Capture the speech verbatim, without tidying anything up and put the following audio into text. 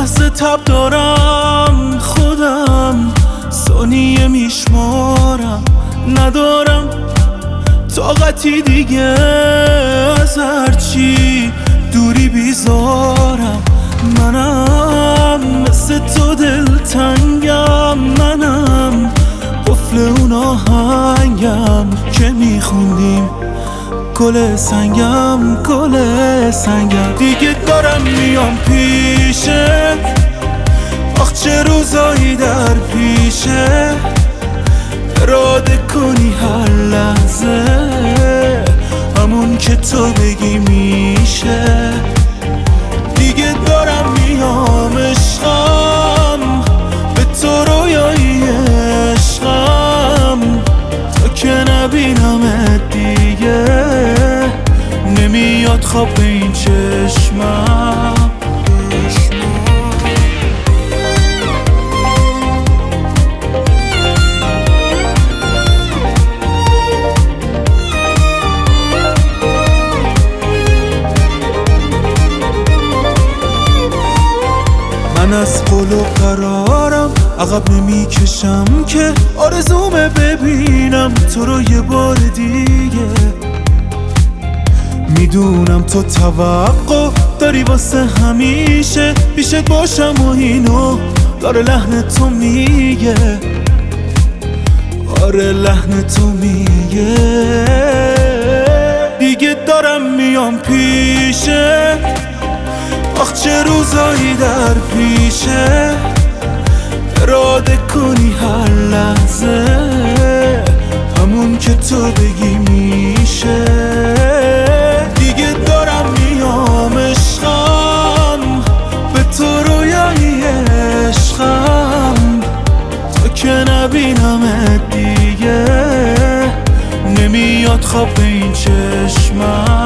لحظه تب دارم خودم، ثانیه میشمارم، ندارم طاقتی دیگه از هرچی دوری بیزارم. منم مثل تو دلتنگم، منم قفل اون آهنگم که میخوندیم گل سنگم، گل سنگم. دیگه دارم میام پیشه، آخ چه روزایی در پیشه، اراده کنی هر لحظه همون که تو بگی میشه. دیگه دارم میام عشقم، به تو رویایی عشقم، تا که نبینمت دیگه نمیاد خواب به این چشمم. من از قول و قرارم عقب نمیکشم که آرزومه ببینم تو رو یه بار دیگه. میدونم تو توقع داری واسه همیشه پیشت باشم و اینو داره لحن تو میگه، آره لحن تو میگه. دیگه دارم میام پیشه، آخ چه روزایی در پیشه، اراده کنی هر لحظه همون که تو بگی میشه. دیگه دارم میام عشقم، به تو رویایی عشقم، تا که نبینمت دیگه نمیاد خواب به این چشمم.